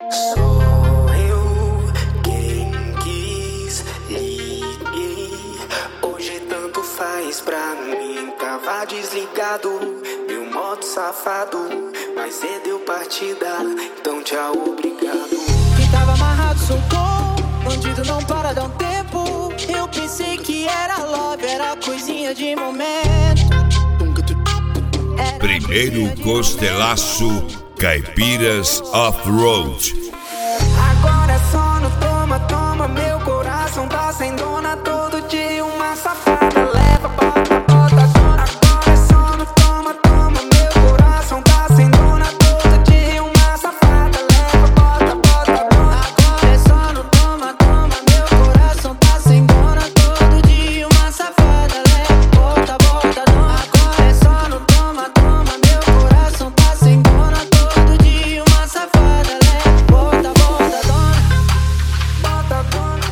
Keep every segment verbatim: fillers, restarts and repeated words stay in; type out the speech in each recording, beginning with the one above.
Sou eu quem quis, liguei. Hoje tanto faz pra mim. Tava desligado, meu modo safado. Mas é deu partida, então tchau, obrigado. Quem tava amarrado soltou, bandido não para, dá um tempo. Eu pensei que era love, era coisinha de momento. Era Primeiro Costelaço Caipiras Off-Road. Agora é só no toma, toma. Meu coração tá sem dona. Todo dia uma safada leva, bota, bota, dona. Agora é só no toma, toma. Meu coração tá sem dona. Todo dia uma safada leva, bota, bota, dona. Agora é só no toma, toma. Meu coração tá sem dona. Todo dia uma safada leva, bota, bota, dona. Agora é só no toma, toma. Meu coração tá sem dona. Todo dia uma safada leva, bota, bota, dona. Bota, dona.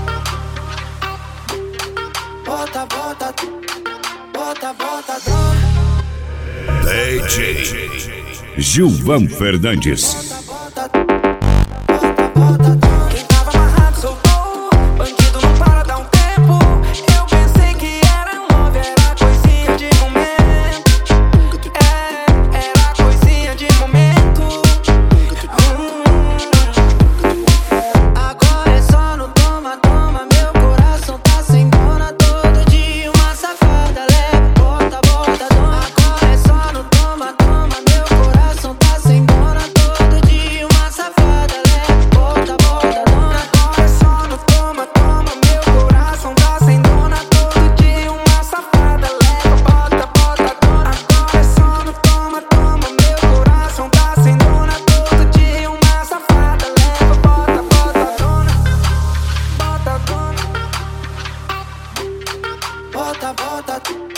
Bota, bota, bota, bota, dona. D J Gilvan Fernandes. Bota, bota, bota, dona. Quem tava amarrado soltou, bandido não para, dá um tempo. Eu pensei que era love, era coisinha de momento. É, era coisinha de momento. Hum. Agora é só no toma, toma. Meu coração tá sem dona. Todo dia uma safada leva, bota, bota, dona. Agora é só no toma, toma. Meu coração tá sem dona. Todo dia uma safada leva, bota, bota, dona. Agora é só no toma, toma. Meu coração tá sem dona. Todo dia uma safada leva, bota, bota, dona. Agora é só no toma, toma. Meu coração tá sem dona. Todo dia uma safada leva, bota, bota, dona. Bota, dona. Bota, bota,